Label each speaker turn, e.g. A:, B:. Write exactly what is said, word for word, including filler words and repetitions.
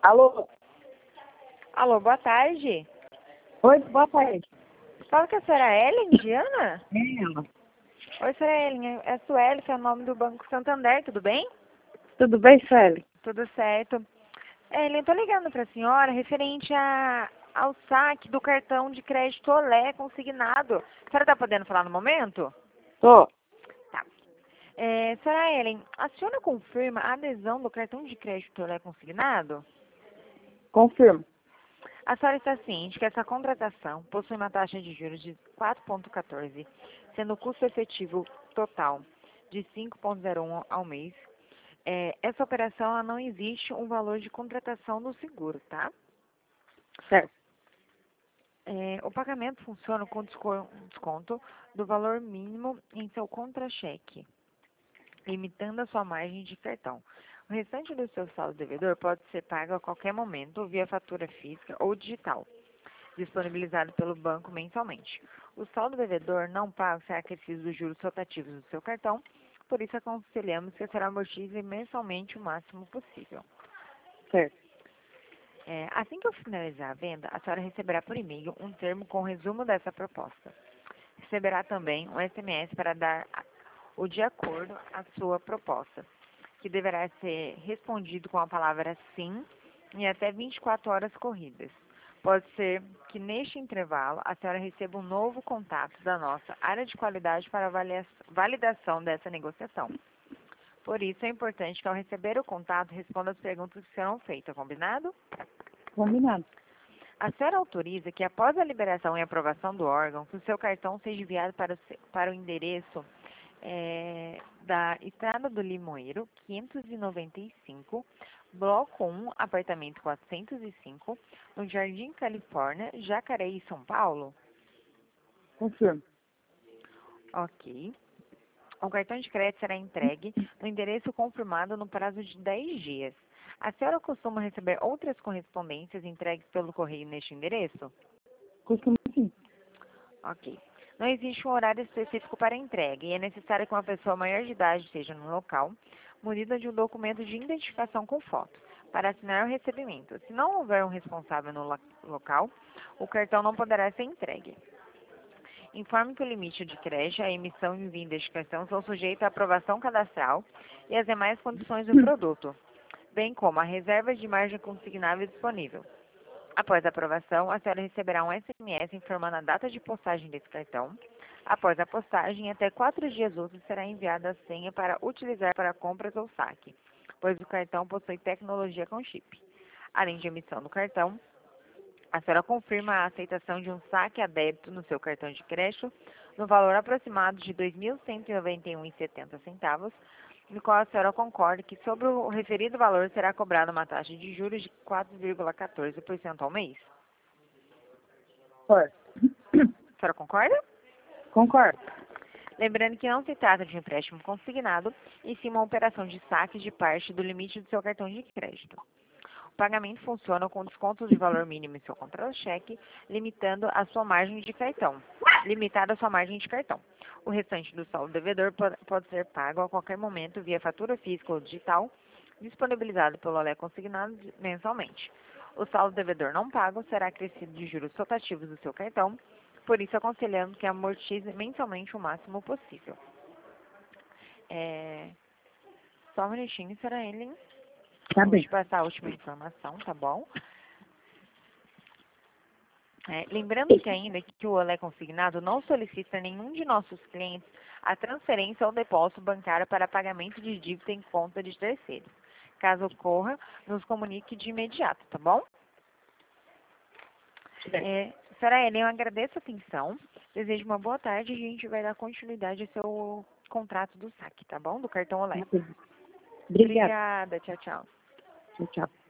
A: Alô?
B: Alô, boa tarde.
A: Oi, boa tarde.
B: Fala com a senhora Ellen, Diana?
A: É ela.
B: Oi, senhora Ellen, é a Sueli, que é o nome do Banco Santander, tudo bem?
A: Tudo bem, Sueli?
B: Tudo certo. Ellen, eu tô ligando pra senhora referente a, ao saque do cartão de crédito Olé consignado. A senhora tá podendo falar no momento?
A: Tô.
B: Tá. É, senhora Ellen, a senhora confirma a adesão do cartão de crédito Olé consignado?
A: Confirmo.
B: A senhora está ciente que essa contratação possui uma taxa de juros de quatro vírgula quatorze, sendo o custo efetivo total de cinco vírgula zero um ao mês. É, essa operação ela não existe um valor de contratação no seguro, tá?
A: Certo.
B: É, o pagamento funciona com desco- desconto do valor mínimo em seu contra-cheque, limitando a sua margem de cartão. O restante do seu saldo devedor pode ser pago a qualquer momento via fatura física ou digital, disponibilizado pelo banco mensalmente. O saldo devedor não pago será acrescido dos juros rotativos do seu cartão, por isso aconselhamos que a senhora amortize mensalmente o máximo possível.
A: Certo.
B: É, assim que eu finalizar a venda, a senhora receberá por e-mail um termo com resumo dessa proposta. Receberá também um S M S para dar o de acordo à sua proposta, que deverá ser respondido com a palavra sim em até vinte e quatro horas corridas. Pode ser que neste intervalo a senhora receba um novo contato da nossa área de qualidade para avalia- validação dessa negociação. Por isso é importante que ao receber o contato responda as perguntas que serão feitas, combinado?
A: Combinado.
B: A senhora autoriza que após a liberação e aprovação do órgão, que o seu cartão seja enviado para o, se- para o endereço é, da Estrada do Limoeiro, quinhentos e noventa e cinco, Bloco um, apartamento quatrocentos e cinco, no Jardim Califórnia, Jacareí, São Paulo?
A: Confirmo.
B: Ok. O cartão de crédito será entregue no endereço confirmado no prazo de dez dias. A senhora costuma receber outras correspondências entregues pelo correio neste endereço?
A: Costumo sim.
B: Ok. Não existe um horário específico para entrega e é necessário que uma pessoa maior de idade esteja no local, munida de um documento de identificação com foto, para assinar o recebimento. Se não houver um responsável no lo- local, o cartão não poderá ser entregue. Informe que o limite de crédito, a emissão e envio de cartão são sujeitos à aprovação cadastral e às demais condições do produto, bem como a reserva de margem consignável disponível. Após a aprovação, a senhora receberá um S M S informando a data de postagem desse cartão. Após a postagem, até quatro dias úteis será enviada a senha para utilizar para compras ou saque, pois o cartão possui tecnologia com chip. Além de emissão do cartão, a senhora confirma a aceitação de um saque a débito no seu cartão de crédito no valor aproximado de dois mil cento e noventa e um reais e setenta centavos, no qual a senhora concorda que sobre o referido valor será cobrada uma taxa de juros de quatro vírgula quatorze por cento ao mês.
A: Concordo.
B: A senhora concorda?
A: Concordo.
B: Lembrando que não se trata de um empréstimo consignado, e sim uma operação de saque de parte do limite do seu cartão de crédito. O pagamento funciona com desconto de valor mínimo em seu contra-cheque, limitando a sua margem de cartão. Limitada a sua margem de cartão. O restante do saldo devedor pode, pode ser pago a qualquer momento via fatura física ou digital, disponibilizado pelo Olé consignado mensalmente. O saldo devedor não pago será acrescido de juros rotativos do seu cartão, por isso aconselhamos que amortize mensalmente o máximo possível. É... Só um minutinho, será ele.
A: Tá
B: Vou
A: bem.
B: te passar a última informação, tá bom? É, lembrando que ainda que o Olé Consignado não solicita a nenhum de nossos clientes a transferência ou depósito bancário para pagamento de dívida em conta de terceiros. Caso ocorra, nos comunique de imediato, tá bom? É, senhora Ellen, eu agradeço a atenção, desejo uma boa tarde e a gente vai dar continuidade ao seu contrato do saque, tá bom? Do cartão Olé.
A: Tá bem. Obrigada.
B: Obrigada, tchau, tchau.
A: Tchau, tchau.